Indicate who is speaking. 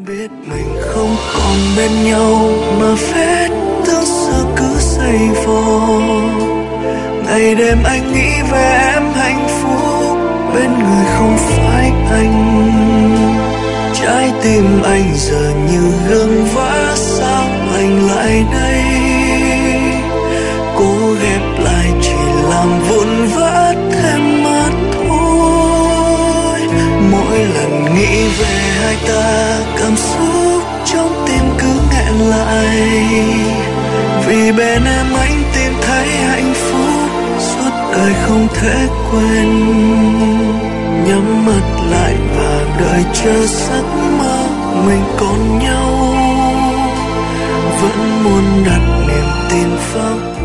Speaker 1: biết mình không còn bên nhau mà vết thương xưa cứ dày vò. Ngày đêm anh nghĩ về em hạnh phúc bên người không phải anh. Trái tim anh giờ như gương vỡ, sao anh lại đây? Cố ghép lại chỉ làm vụn vỡ thêm mà thôi. Mỗi lần nghĩ về hai ta, cảm xúc trong tim cứ nghẹn lại. Vì bên em anh tìm thấy hạnh phúc, suốt đời không thể quên. Nhắm mắt lại và đợi chờ giấc mơ mình còn nhau. Vẫn muốn đặt niềm tin vào